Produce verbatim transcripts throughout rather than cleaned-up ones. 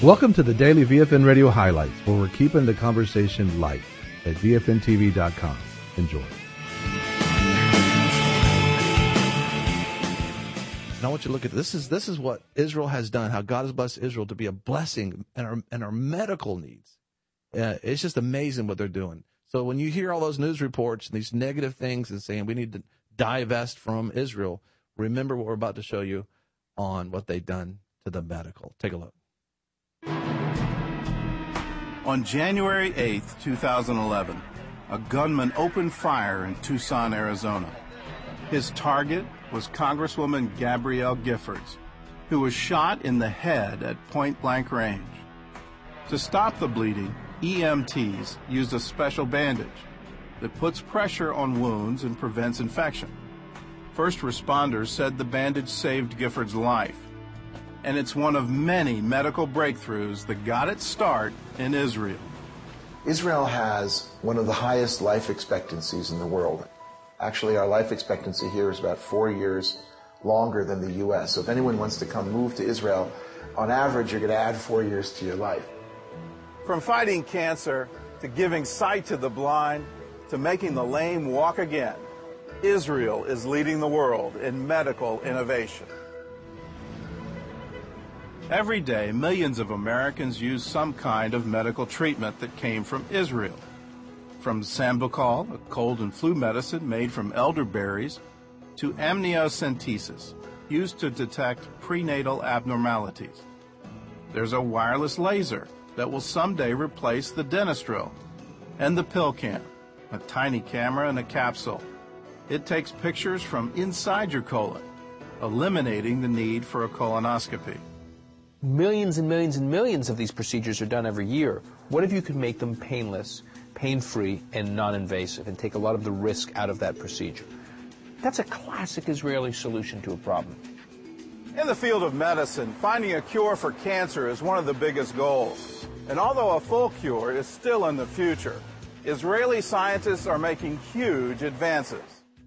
Welcome to the Daily V F N Radio Highlights, where we're keeping the conversation light at V F N T V dot com. Enjoy. And I want you to look at this. This is this is what Israel has done, how God has blessed Israel to be a blessing in our, in our medical needs. Uh, it's just amazing what they're doing. So when you hear all those news reports and these negative things and saying we need to divest from Israel, remember what we're about to show you on what they've done to the medical. Take a look. On January eighth, two thousand eleven, a gunman opened fire in Tucson, Arizona. His target was Congresswoman Gabrielle Giffords, who was shot in the head at point-blank range. To stop the bleeding, E M Ts used a special bandage that puts pressure on wounds and prevents infection. First responders said the bandage saved Giffords' life, and it's one of many medical breakthroughs that got its start in Israel. Israel has one of the highest life expectancies in the world. Actually, our life expectancy here is about four years longer than the U S. So if anyone wants to come move to Israel, on average, you're going to add four years to your life. From fighting cancer to giving sight to the blind to making the lame walk again, Israel is leading the world in medical innovation. Every day, millions of Americans use some kind of medical treatment that came from Israel. From Sambucol, a cold and flu medicine made from elderberries, to amniocentesis, used to detect prenatal abnormalities. There's a wireless laser that will someday replace the dentist drill, and the pill cam, a tiny camera in a capsule. It takes pictures from inside your colon, eliminating the need for a colonoscopy. Millions and millions and millions of these procedures are done every year. What if you could make them painless, pain-free, and non-invasive, and take a lot of the risk out of that procedure? That's a classic Israeli solution to a problem. In the field of medicine, finding a cure for cancer is one of the biggest goals. And although a full cure is still in the future, Israeli scientists are making huge advances.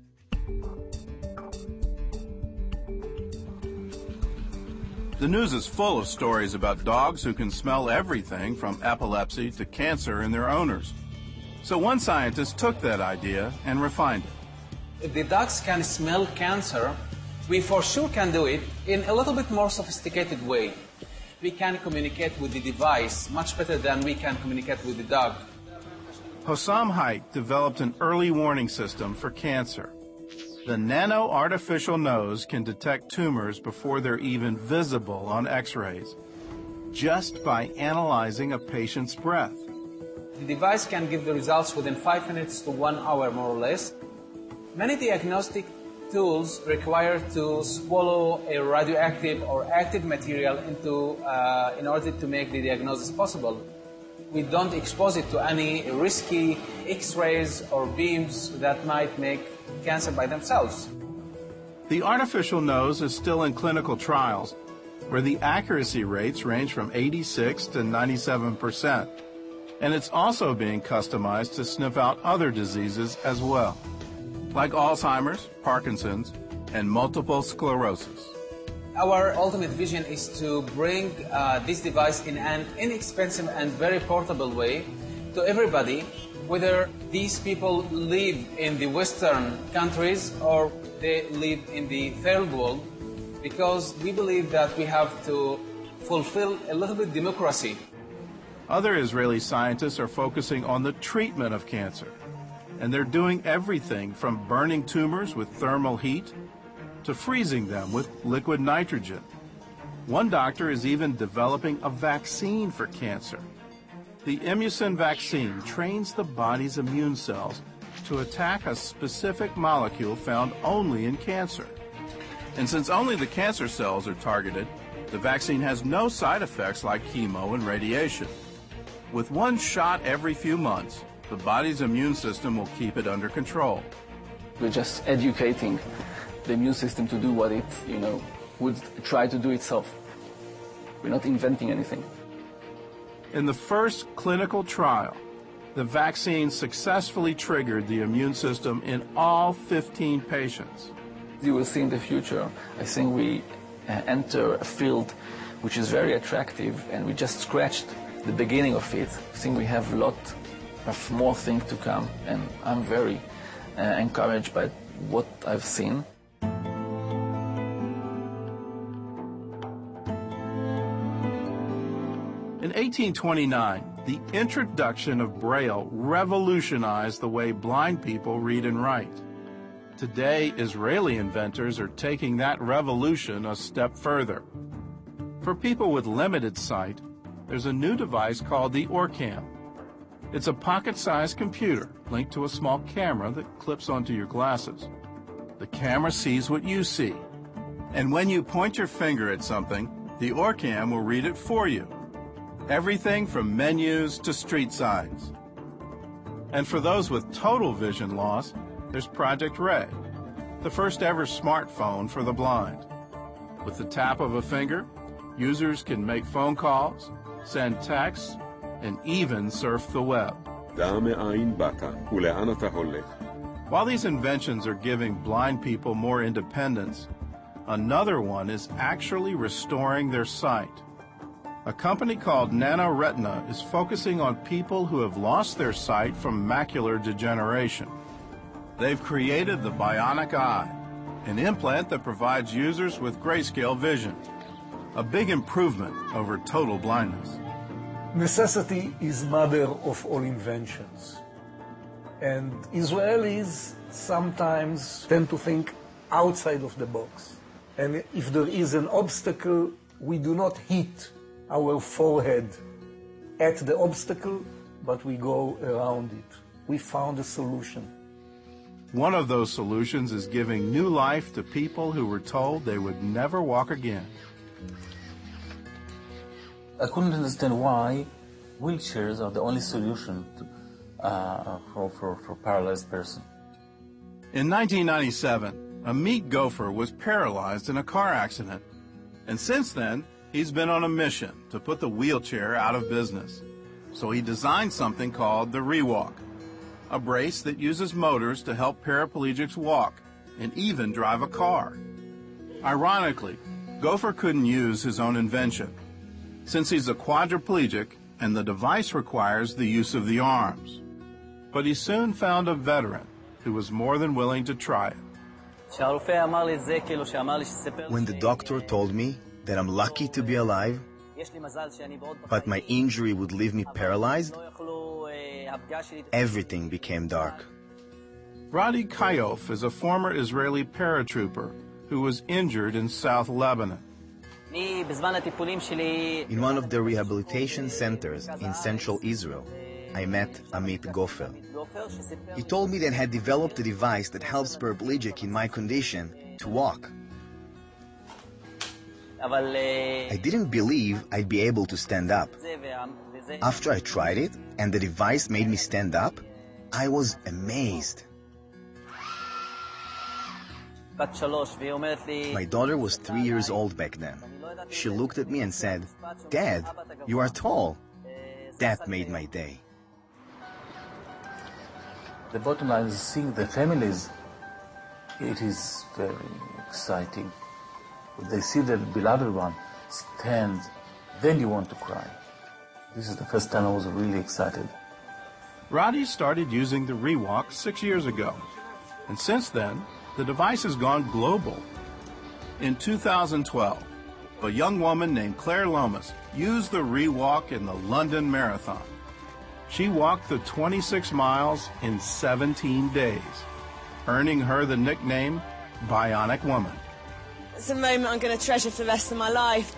The news is full of stories about dogs who can smell everything from epilepsy to cancer in their owners. So one scientist took that idea and refined it. If the dogs can smell cancer, we for sure can do it in a little bit more sophisticated way. We can communicate with the device much better than we can communicate with the dog. Hossam Haik developed an early warning system for cancer. The nano artificial nose can detect tumors before they're even visible on X-rays, just by analyzing a patient's breath. The device can give the results within five minutes to one hour, more or less. Many diagnostic tools require to swallow a radioactive or active material into, uh, in order to make the diagnosis possible. We don't expose it to any risky X-rays or beams that might make cancer by themselves. The artificial nose is still in clinical trials, where the accuracy rates range from eighty-six to ninety-seven percent. And it's also being customized to sniff out other diseases as well, like Alzheimer's, Parkinson's, and multiple sclerosis. Our ultimate vision is to bring uh, this device in an inexpensive and very portable way to everybody, whether these people live in the Western countries or they live in the third world, because we believe that we have to fulfill a little bit democracy. Other Israeli scientists are focusing on the treatment of cancer, and they're doing everything from burning tumors with thermal heat to freezing them with liquid nitrogen. One doctor is even developing a vaccine for cancer. The Immucin vaccine trains the body's immune cells to attack a specific molecule found only in cancer. And since only the cancer cells are targeted, the vaccine has no side effects like chemo and radiation. With one shot every few months, the body's immune system will keep it under control. We're just educating the immune system to do what it, you know, would try to do itself. We're not inventing anything. In the first clinical trial, the vaccine successfully triggered the immune system in all fifteen patients. You will see in the future, I think we uh, enter a field which is very attractive, and we just scratched the beginning of it. I think we have a lot of more things to come, and I'm very uh, encouraged by what I've seen. In eighteen twenty-nine, the introduction of Braille revolutionized the way blind people read and write. Today, Israeli inventors are taking that revolution a step further. For people with limited sight, there's a new device called the Orcam. It's a pocket-sized computer linked to a small camera that clips onto your glasses. The camera sees what you see, and when you point your finger at something, the Orcam will read it for you. Everything from menus to street signs. And for those with total vision loss, there's Project Red, the first ever smartphone for the blind. With the tap of a finger, users can make phone calls, send texts, and even surf the web. While these inventions are giving blind people more independence, another one is actually restoring their sight. A company called NanoRetina is focusing on people who have lost their sight from macular degeneration. They've created the Bionic Eye, an implant that provides users with grayscale vision, a big improvement over total blindness. Necessity is mother of all inventions. And Israelis sometimes tend to think outside of the box. And if there is an obstacle, we do not hit our forehead at the obstacle, but we go around it. We found a solution. One of those solutions is giving new life to people who were told they would never walk again. I couldn't understand why wheelchairs are the only solution to, uh, for, for, for paralyzed person. In nineteen ninety-seven, Amit Gopher was paralyzed in a car accident, and since then, he's been on a mission to put the wheelchair out of business. So he designed something called the ReWalk, a brace that uses motors to help paraplegics walk and even drive a car. Ironically, Gopher couldn't use his own invention, since he's a quadriplegic and the device requires the use of the arms. But he soon found a veteran who was more than willing to try it. When the doctor told me that I'm lucky to be alive, but my injury would leave me paralyzed, everything became dark. Radi Kayof is a former Israeli paratrooper who was injured in South Lebanon. In one of the rehabilitation centers in central Israel, I met Amit Gopher. He told me that he had developed a device that helps paraplegic in my condition to walk. I didn't believe I'd be able to stand up. After I tried it and the device made me stand up, I was amazed. My daughter was three years old back then. She looked at me and said, "Dad, you are tall." That made my day. The bottom line is seeing the families. It is very exciting. They see their beloved one stand, then you want to cry. This is the first time I was really excited. Radi started using the ReWalk six years ago, and since then, the device has gone global. In two thousand twelve, a young woman named Claire Lomas used the ReWalk in the London Marathon. She walked the twenty-six miles in seventeen days, earning her the nickname Bionic Woman. It's a moment I'm going to treasure for the rest of my life.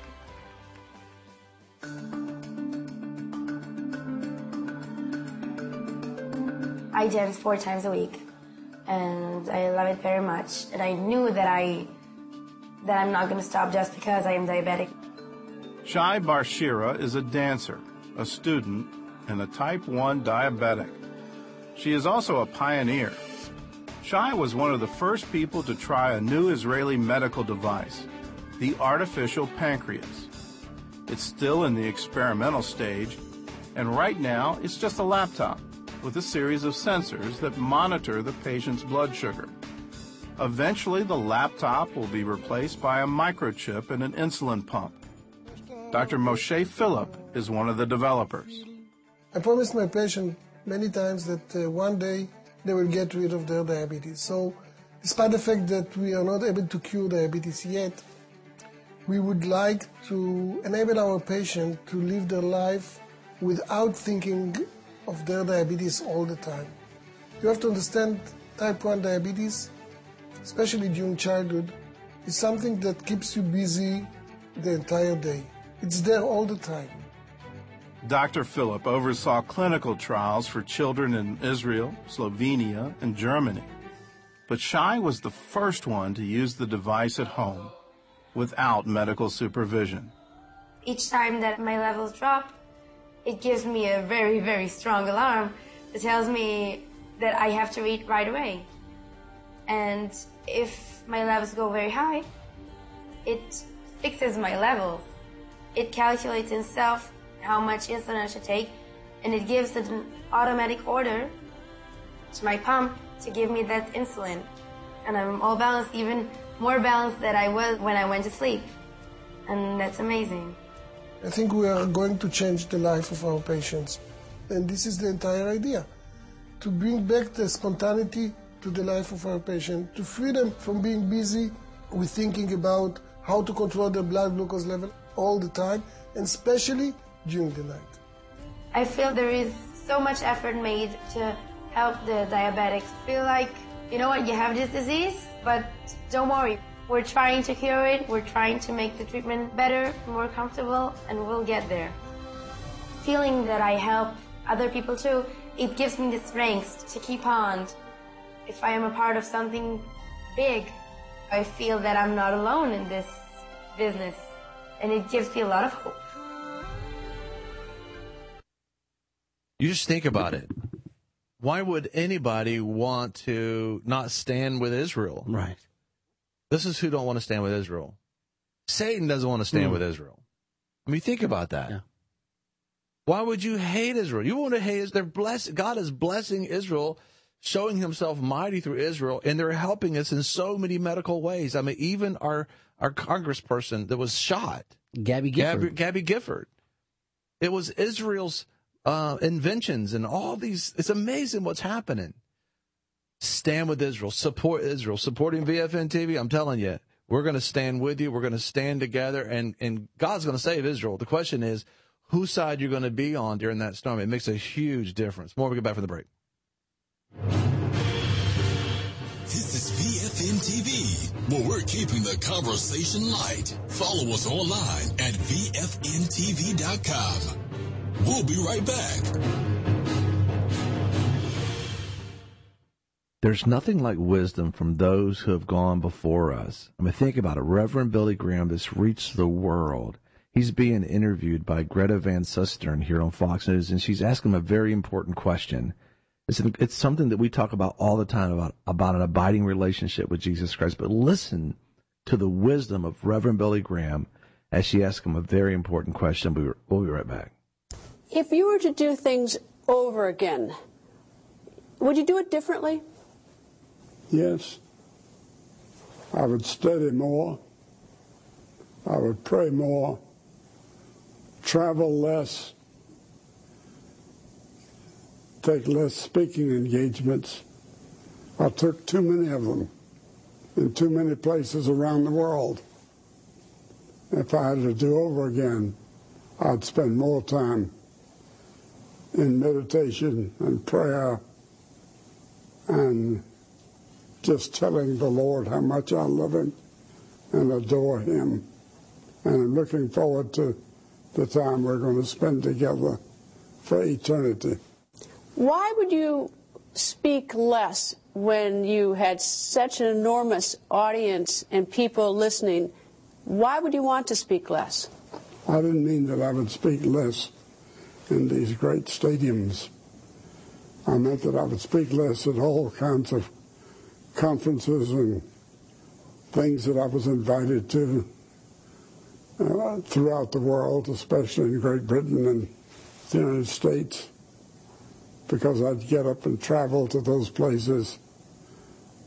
I dance four times a week, and I love it very much. And I knew that I that I'm not going to stop just because I am diabetic. Shai Barshira is a dancer, a student, and a type one diabetic. She is also a pioneer. Shai was one of the first people to try a new Israeli medical device, the artificial pancreas. It's still in the experimental stage, and right now it's just a laptop with a series of sensors that monitor the patient's blood sugar. Eventually, the laptop will be replaced by a microchip and an insulin pump. Doctor Moshe Philip is one of the developers. I promised my patient many times that uh, one day they will get rid of their diabetes. So, despite the fact that we are not able to cure diabetes yet, we would like to enable our patient to live their life without thinking of their diabetes all the time. You have to understand type one diabetes, especially during childhood, is something that keeps you busy the entire day. It's there all the time. Doctor Philip oversaw clinical trials for children in Israel, Slovenia, and Germany. But Shai was the first one to use the device at home without medical supervision. Each time that my levels drop, it gives me a very, very strong alarm that tells me that I have to eat right away. And if my levels go very high, it fixes my levels. It calculates itself how much insulin I should take, and it gives an automatic order to my pump to give me that insulin. And I'm all balanced, even more balanced than I was when I went to sleep. And that's amazing. I think we are going to change the life of our patients. And this is the entire idea, to bring back the spontaneity to the life of our patient, to free them from being busy with thinking about how to control their blood glucose level all the time, and especially during the night. I feel there is so much effort made to help the diabetics feel like, you know what, you have this disease, but don't worry. We're trying to cure it, we're trying to make the treatment better, more comfortable, and we'll get there. Feeling that I help other people too, it gives me the strength to keep on. If I am a part of something big, I feel that I'm not alone in this business, and it gives me a lot of hope. You just think about it. Why would anybody want to not stand with Israel? Right. This is who don't want to stand with Israel. Satan doesn't want to stand mm. with Israel. I mean, think about that. Yeah. Why would you hate Israel? You want to hate Israel. They're blessed. God is blessing Israel, showing himself mighty through Israel, and they're helping us in so many medical ways. I mean, even our, our congressperson that was shot, Gabby Gifford. Gabby, Gabby Gifford. It was Israel's uh, inventions and all these. It's amazing what's happening. Stand with Israel. Support Israel. Supporting V F N T V, I'm telling you, we're going to stand with you. We're going to stand together, and, and God's going to save Israel. The question is, whose side you're going to be on during that storm. It makes a huge difference. More when we get back from the break. This is V F N T V, where we're keeping the conversation light. Follow us online at V F N T V dot com. We'll be right back. There's nothing like wisdom from those who have gone before us. I mean, think about it. Reverend Billy Graham that's reached the world. He's being interviewed by Greta Van Susteren here on Fox News, and she's asking him a very important question. It's, it's something that we talk about all the time, about, about an abiding relationship with Jesus Christ. But listen to the wisdom of Reverend Billy Graham as she asks him a very important question. We'll, we'll be right back. If you were to do things over again, would you do it differently? Yes. I would study more. I would pray more. Travel less. Take less speaking engagements. I took too many of them in too many places around the world. If I had to do over again, I'd spend more time in meditation and prayer and just telling the Lord how much I love him and adore him. And I'm looking forward to the time we're going to spend together for eternity. Why would you speak less when you had such an enormous audience and people listening? Why would you want to speak less? I didn't mean that I would speak less in these great stadiums. I meant that I would speak less at all kinds of conferences and things that I was invited to uh, throughout the world, especially in Great Britain and the United States, because I'd get up and travel to those places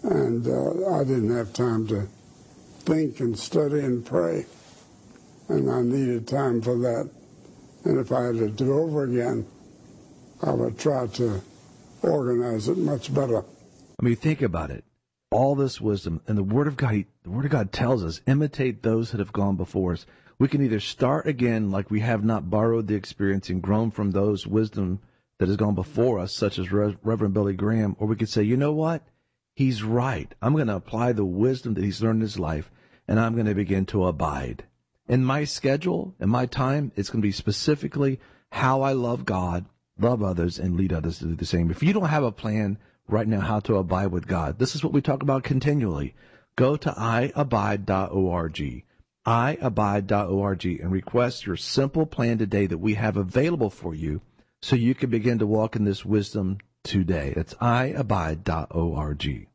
And uh, I didn't have time to think and study and pray. And I needed time for that. And if I had to do over again, I would try to organize it much better. I mean, think about it. All this wisdom, and the Word of God, the Word of God tells us, imitate those that have gone before us. We can either start again like we have not borrowed the experience and grown from those wisdom that has gone before us, such as Re- Reverend Billy Graham, or we could say, you know what? He's right. I'm going to apply the wisdom that he's learned in his life, and I'm going to begin to abide. In my schedule, in my time, it's going to be specifically how I love God, love others, and lead others to do the same. If you don't have a plan right now how to abide with God, this is what we talk about continually. Go to i abide dot org, i abide dot org, and request your simple plan today that we have available for you so you can begin to walk in this wisdom today. It's i abide dot org.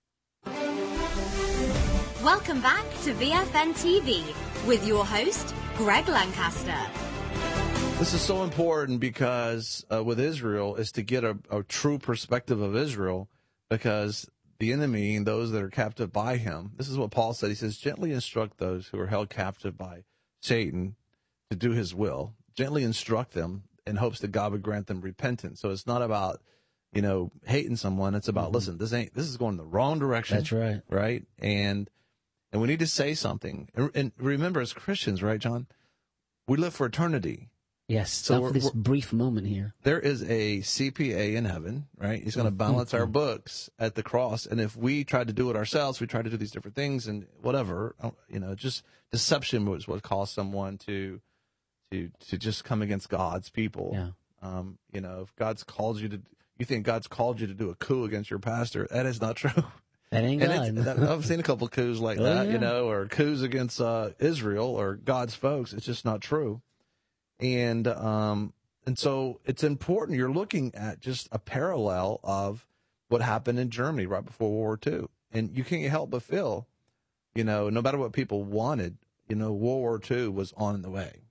Welcome back to V F N T V with your host, Greg Lancaster. This is so important because uh, with Israel is to get a, a true perspective of Israel, because the enemy and those that are captive by him, this is what Paul said. He says, gently instruct those who are held captive by Satan to do his will. Gently instruct them in hopes that God would grant them repentance. So it's not about, you know, hating someone. It's about, mm-hmm. listen, this ain't, this is going the wrong direction. That's right. Right. And, and we need to say something. And, and remember, as Christians, right, John, we live for eternity. Yes, so not for this brief moment here. There is a C P A in heaven, right? He's going to balance our books at the cross. And if we try to do it ourselves, we try to do these different things and whatever, you know, just deception was what caused someone to to to just come against God's people. Yeah. Um, you know, if God's called you to, you think God's called you to do a coup against your pastor, that is not true. That ain't and God. I've seen a couple of coups like oh, that, yeah. you know, or coups against uh, Israel or God's folks. It's just not true. And um, and so it's important. You're looking at just a parallel of what happened in Germany right before World War Two. And you can't help but feel, you know, no matter what people wanted, you know, World War Two was on the way.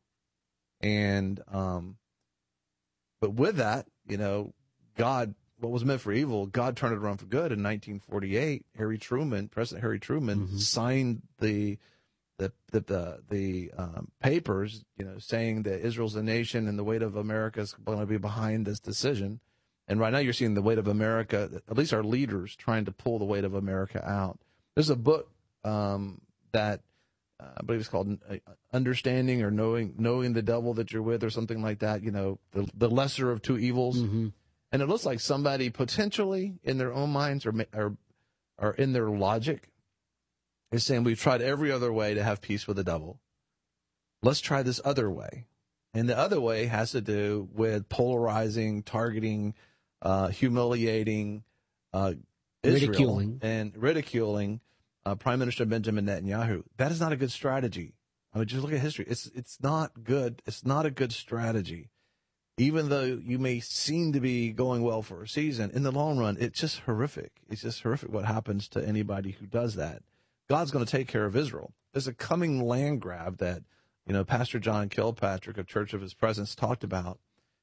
And um, but with that, you know, God, what was meant for evil, God turned it around for good. In nineteen forty-eight, Harry Truman, President Harry Truman, mm-hmm. signed the the the the, the um, papers, you know, saying that Israel's a nation and the weight of America is going to be behind this decision. And right now, you're seeing the weight of America. At least our leaders trying to pull the weight of America out. There's a book um, that uh, I believe it's called "Understanding" or "Knowing Knowing the Devil That You're With" or something like that. You know, the the lesser of two evils. Mm-hmm. And it looks like somebody potentially in their own minds or, or, or in their logic is saying, we've tried every other way to have peace with the devil. Let's try this other way. And the other way has to do with polarizing, targeting, uh, humiliating uh, Israel ridiculing. and ridiculing uh, Prime Minister Benjamin Netanyahu. That is not a good strategy. I mean, just look at history. It's it's not good. It's not a good strategy. Even though you may seem to be going well for a season, in the long run, it's just horrific. It's just horrific what happens to anybody who does that. God's going to take care of Israel. There's a coming land grab that, you know, Pastor John Kilpatrick of Church of His Presence talked about.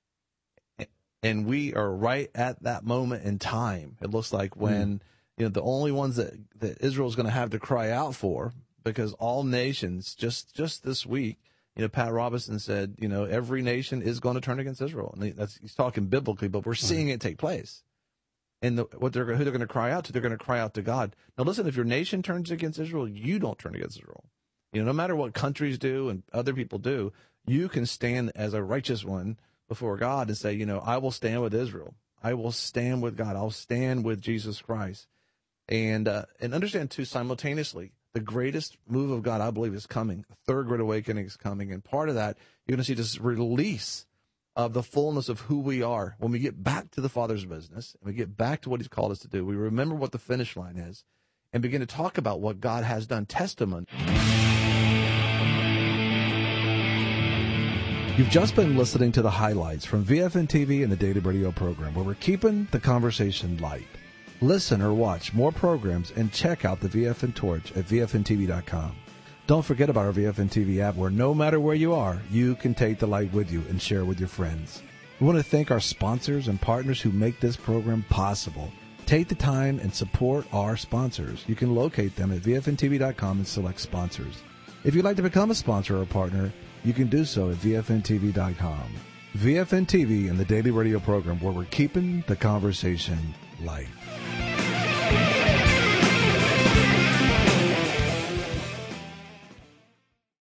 And we are right at that moment in time. It looks like when, mm. you know, the only ones that, that Israel's going to have to cry out for, because all nations, just, just this week, you know, Pat Robertson said, you know, every nation is going to turn against Israel. And that's, he's talking biblically, but we're seeing it take place. And the, what they're who they're going to cry out to, they're going to cry out to God. Now, listen, if your nation turns against Israel, you don't turn against Israel. You know, no matter what countries do and other people do, you can stand as a righteous one before God and say, you know, I will stand with Israel. I will stand with God. I'll stand with Jesus Christ. And uh, and understand, too, simultaneously, the greatest move of God, I believe, is coming. The third great awakening is coming. And part of that, you're going to see this release of the fullness of who we are. When we get back to the Father's business, and we get back to what He's called us to do, we remember what the finish line is, and begin to talk about what God has done. Testimony. You've just been listening to the highlights from V F N T V and the Daily Radio program, where we're keeping the conversation light. Listen or watch more programs and check out the V F N Torch at V F N T V dot com. Don't forget about our V F N T V app, where no matter where you are, you can take the light with you and share with your friends. We want to thank our sponsors and partners who make this program possible. Take the time and support our sponsors. You can locate them at V F N T V dot com and select sponsors. If you'd like to become a sponsor or a partner, you can do so at V F N T V dot com. V F N T V and the daily radio program where we're keeping the conversation light.